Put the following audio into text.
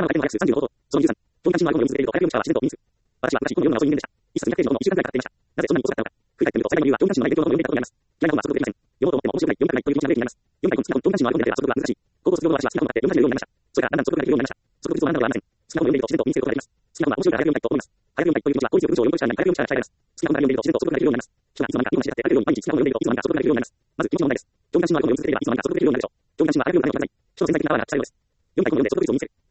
の回転の約数36法と、その23、競技関心のアルゴリズムを続けると、火薬用にしたは人数。私は昔、このような謎を人間でした。一冊200ページの1週間くらいかかっていました。なぜそんなに遅かったのか。振り返ってみると、最大の理由は競技関心の内勉強の読みだったと思います。嫌いな本は速読できません。読もうと思っても面白くない、読みたくないという気持ちが出てきます。読みたい本、好きな本、競技関心のアルゴリズムでは速読が難しい。高校卒業後の私は好きな本があって読み始めるようになりました。それからだんだん速読ができるようになりました。速読率を学んだのではありません。好きな本を読んでいると自然と身につけることができます。好きな本は面白いから早く読みたいと思います。早く読みたいという気持ちは効率よく文章を読むことしかない。早く読む力が鍛えられます。好きな本だけ読んでいると自然と速読ができるようになります。人はいつの間にか今の時代って早く読み毎日好きな本を読んでいるといつの間にか速読ができるようになります。まず気持ちの問題です。競技関心のアルゴリズムを続ければいつの間にか速読ができるようになるでしょう。競技関心は早く読むためにはない。詳細に的ながら違うのです。読みたい本を読んで速読率を身につける。